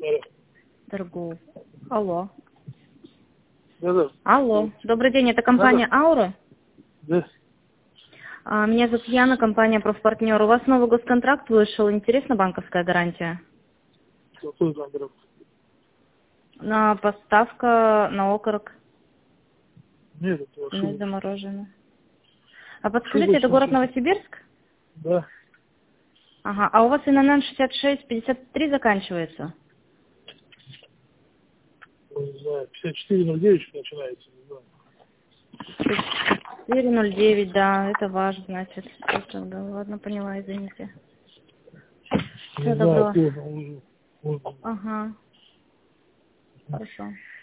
Торгов. Алло. Да-да. Алло. Добрый день, это компания «Аура». Да. Меня зовут Яна, компания «Профпартнер». У вас новый госконтракт вышел. Интересна банковская гарантия? Какой контракт? На поставка на окорок. Нет, это На ошибка. замороженное. А подскажите, это город Новосибирск? Да. Ага. А у вас ИНН 6653 заканчивается? Не знаю, 5409 начинается, не знаю. 409, да, это ваш, значит. Всё тогда. Ладно, поняла, извините. Не Всего знаю, доброго. поздно уже. Ага. Хорошо.